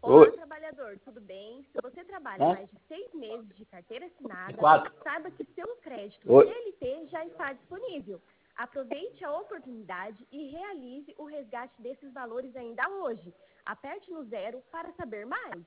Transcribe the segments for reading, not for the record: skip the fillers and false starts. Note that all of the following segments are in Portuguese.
Olá, Oi. trabalhador, tudo bem? Se você trabalha Hã? mais de 6 meses de carteira assinada, 4. saiba que seu crédito Oi. CLT já está disponível. Aproveite a oportunidade e realize o resgate desses valores ainda hoje. Aperte no 0 para saber mais.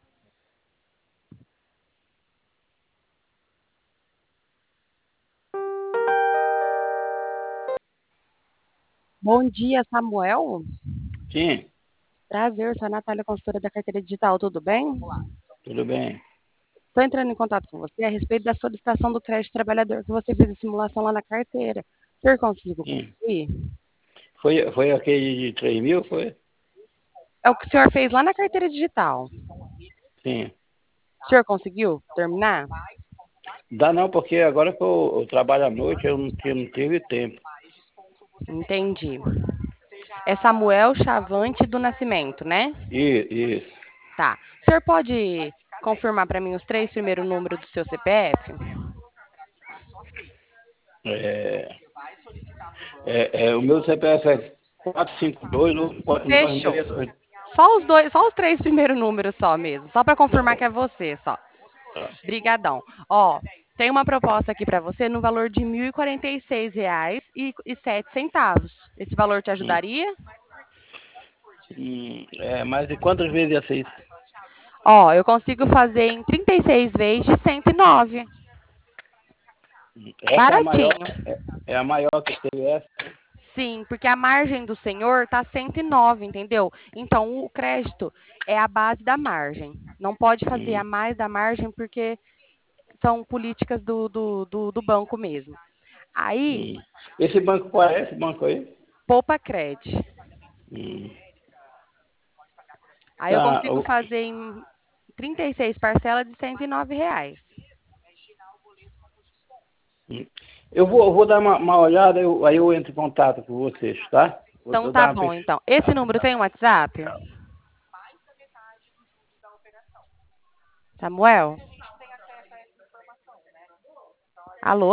Bom dia, Samuel. Sim, Prazer, sou a Natália, consultora da carteira digital, tudo bem? tudo bem. Estou entrando em contato com você a respeito da solicitação do crédito trabalhador que você fez a simulação lá na carteira. O senhor conseguiu Sim. concluir? Foi aquele de 3 mil, foi? É o que o senhor fez lá na carteira digital. Sim. O senhor conseguiu terminar? Dá não, porque agora que eu trabalho à noite, eu não tive tempo. Entendi. É Samuel Chavante do Nascimento, né? Isso. Tá. O senhor pode confirmar para mim os 3 primeiros números do seu CPF? É, o meu CPF é 452 Fechou. 96. Só os 3 primeiros números só mesmo, só para confirmar que é você só. Brigadão. Ó, tem uma proposta aqui para você no valor de R$ 1.046,07. Esse valor te Hum, ajudaria? mas de quantas vezes ia ser isso? Ó, eu consigo fazer em 36 vezes de 109. Essa é a maior, Baratinho. é a maior que teve essa? Sim, porque a margem do senhor tá 109, entendeu? Então, o crédito é a base da margem. Não pode fazer Hum, a mais da margem porque são políticas do banco mesmo. Aí, hum. Esse banco, qual é esse banco aí? poupa crédito. Hum, Aí eu tá, consigo fazer em 36 parcelas de R$ 109. hum. Eu vou dar uma olhada, aí eu entro em contato com vocês, tá? Então Eu tá dar uma bom, então. Esse número tem um WhatsApp? Samuel? Alô?